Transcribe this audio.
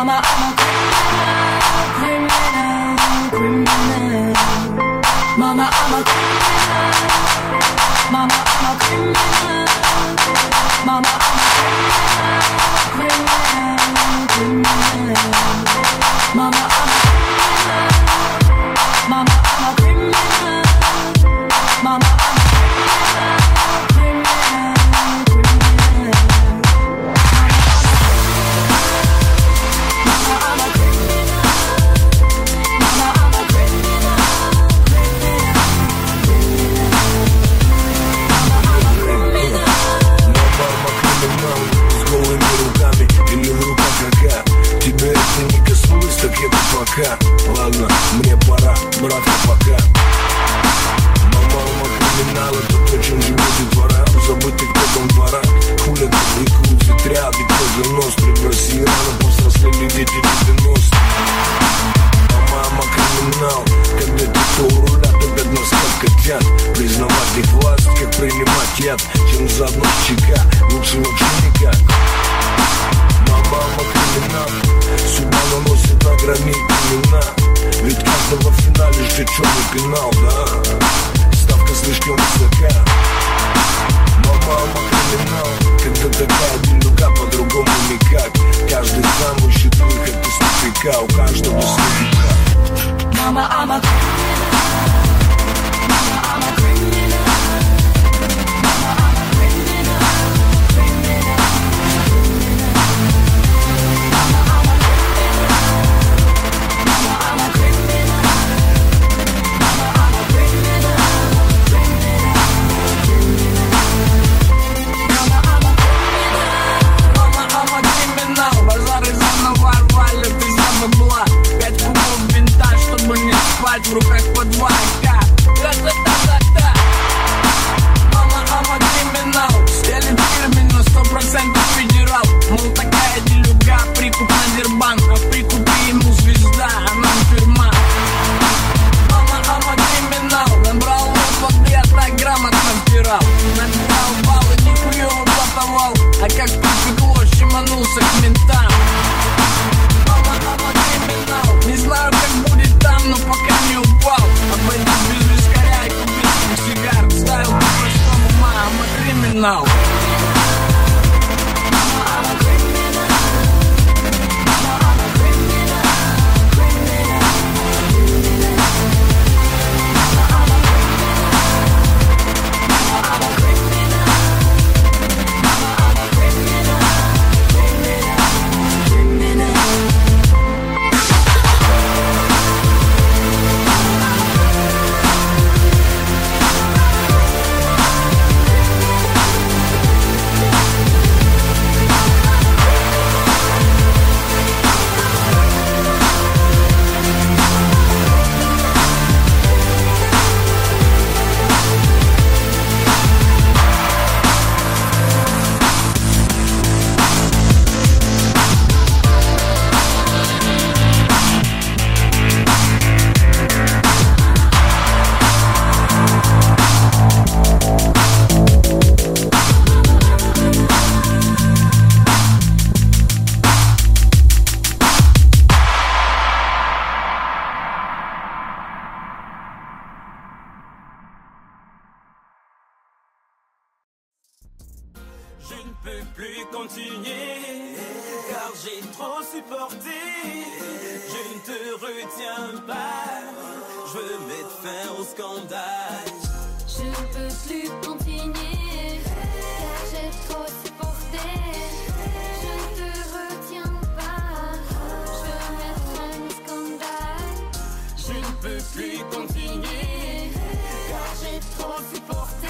Mama, I'm a criminal, criminal. Mama, I'm a criminal. Mama, I'm a criminal. Mama, I'm a criminal, criminal. Mama, I'm a criminal. Mama, I'm a criminal. Mama, I'm a так это пока. Ладно, мне пора, братка, пока. Мама, криминал, это то, чем живет детвора. Забытых потом двора. Хулят и крутят ряд, и кожа нос. В России рано повзрослели дети 90. Мама, криминал. Когда те, кто у руля, тогда нас как котят. Признавать их власть, как принимать яд. Чем заодно чека, лучше вообще никак. Мама, криминал. Судьба наносит на грани имена. Ведь каждого в финале ждет черный пенал, да. Ставка слишком высока. Мама, криминал. Когда такая белюга, по-другому никак. Каждый сам ищет выход из тупика. У каждого свой дикак. Мама, I'm a criminal. Mama, I'm a criminal. Mama, I'm a criminal. Criminal. В руках по 2 АК. Та-та-та-та-та. Мама, I'm a criminal. Стелит фирменно, 100% федерал. Мол, такая делюга, прикуп на дербан. А в прикупе ему звезда, а нам тюрьма. Мама, I'm a criminal. Набрал воды, а так грамотно втирал. Набирал баллы, нихуёво блатовал. А как припекло, щеманулся к ментам. Мама, I'm a criminal. Не знаю, как будет там, но пока не упал. Обойду без вискаря и купил сигар. Ставил по-простому, мама, криминал. Je ne peux plus continuer, car j'ai trop supporté. Je ne te retiens pas, je veux mettre fin au scandale. Je ne peux plus continuer, car j'ai trop supporté. Je ne te retiens pas, je veux mettre fin au scandale. Je ne peux plus continuer, car j'ai trop supporté.